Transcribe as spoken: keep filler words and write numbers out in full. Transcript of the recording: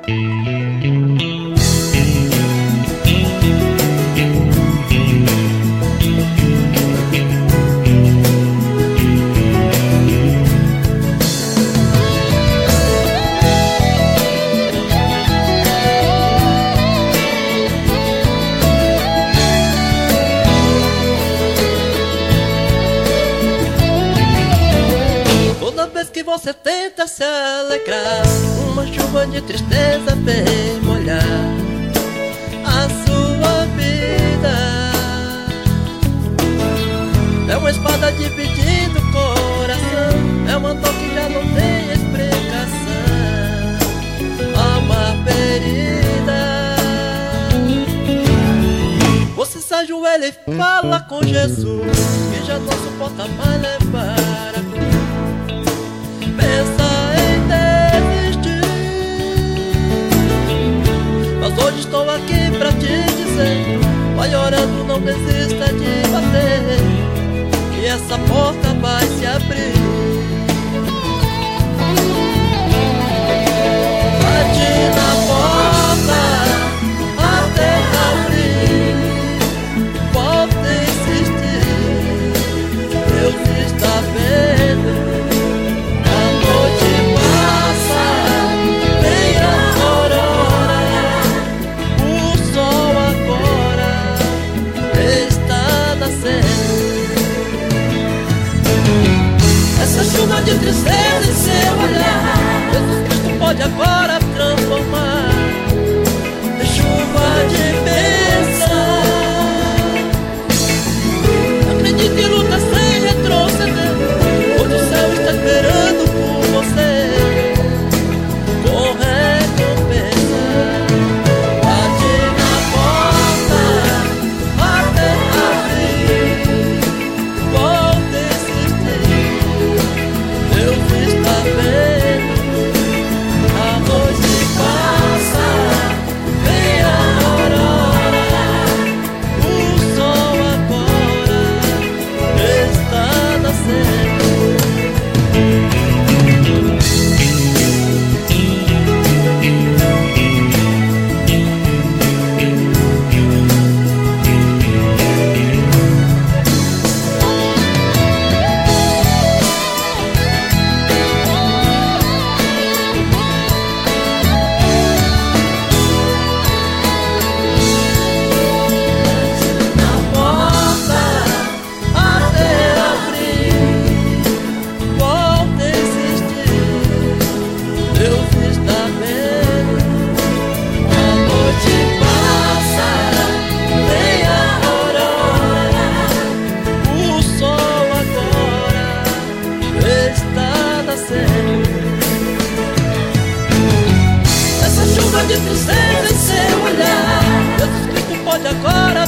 Que você tenta se alegrar, uma chuva de tristeza vem molhar a sua vida. É uma espada dividindo o coração, é uma dor que já não tem explicação, alma ferida. Você se ajoelha e fala com Jesus, que já não suporta mais levar a cruz. Pensa em desistir, mas hoje estou aqui pra te dizer: vai orando, não desista de bater, que essa porta vai se abrir. Bate na porta até abrir, volta a insistir, Deus está vendo. Essa chuva de tristeza em seu olhar, Jesus Cristo pode agora transformar em chuva de bênção. Acredite e luta sem retroceder, pois o céu está esperando por você com recompensa. Bate na porta até abrir, volta a insistir, Deus está vendo. A noite passa, vem a aurora, o sol agora está nascendo. Essa chuva de tristeza em seu olhar, Jesus Cristo pode agora